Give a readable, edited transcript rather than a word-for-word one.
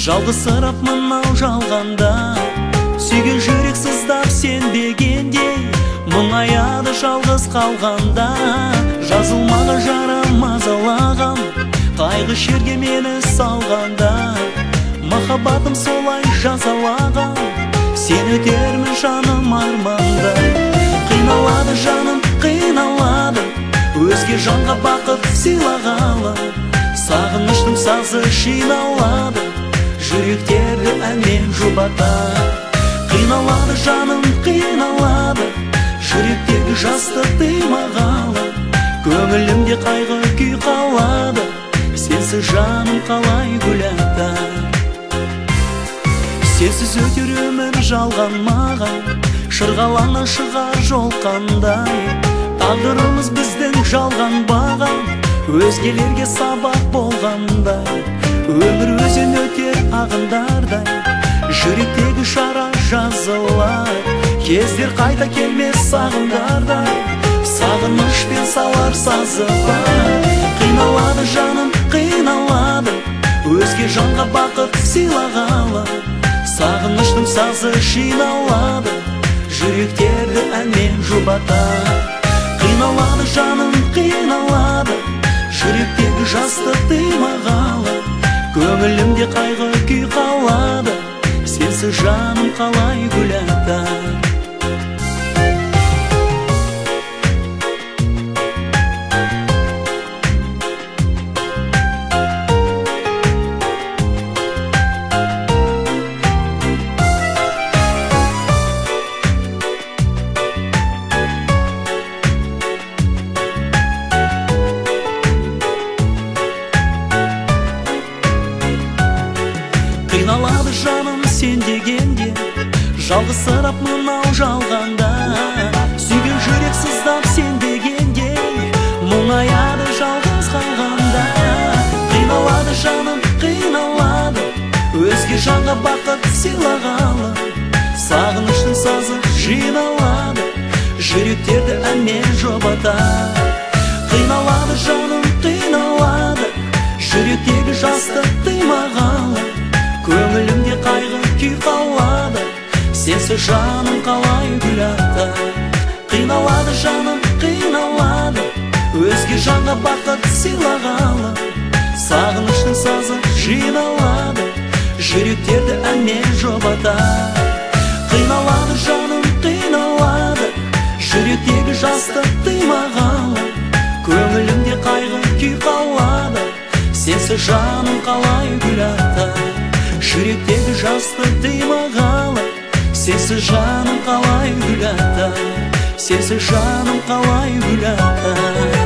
Жалғызсырап мынау жалғанда, сүйген жүрек сыздап сенбегенде, мұңаяды жалғыз қалғанда. Жазылмаған жарам мазалаған, қайғы шерге мені салғанда, махаббатым солай жазалаған, сен өтермін жаным арманда. Қиналады жаным, қиналады, өзге жанға бақыт сыйлағалы, сағыныштың сазы жиналады, жүректерді әнмен жұбата. Қиналады жаным, қиналады, жүректегі жасты тыймағалы, көңілімде қайғы күй қалады, сенсіз жаным қалай гүл ата. Сенсіз өтер өмір жалған маған, шырғалаңнан шығар жол қандай. Тағдырымыз біздің жалған баған, өзгелерге сабақ болғандай. Өмір өзен өтер ағындардай, жүректегі шара жазылар, кездер қайта келмес сағындардай, сағынышпен салар сазы бар. Қиналады жаным, қиналады, өзге жанға бақыт сыйлағалы, сағыныштың сазы жиналады, жүректерді әнмен жұбата. Қиналады жаным, қиналады, жүректегі жасты тыймағалы, көңілімде қайғы күй қалады, сенсіз жаным қалай гүл ата. Қиналады жаным сен дегенде, жалғызсырап мынау жалғанда, сүйген жүрек сыздап сен дегенде, мұңаяды жалғыз қалғанда. Қиналады жаным, қиналады, өзге жанға бақыт сыйлағалы, сағыныштың сазы жиналады, жүректерді әнмен жұбата. Қиналады жаным, қиналады, жүректегі жасты тыймағалы, көңілімде қайғы күй қалады, сенсіз жаным қалай гүл ата. Қиналады жаным, қиналады, өзге жанға бақыт сыйлағалы, сағыныштың сазы жиналады, жүректерді әнмен жұбата. Қиналады жаным, қиналады, жүректегі жасты тыймағалы, көңілімде қайғы күй қалады, сенсіз жаным қалай гүл ата. Жүректегі жасты тыймағалы, сенсіз жаным қалай гүл ата, сенсіз жаным қалай гүл ата.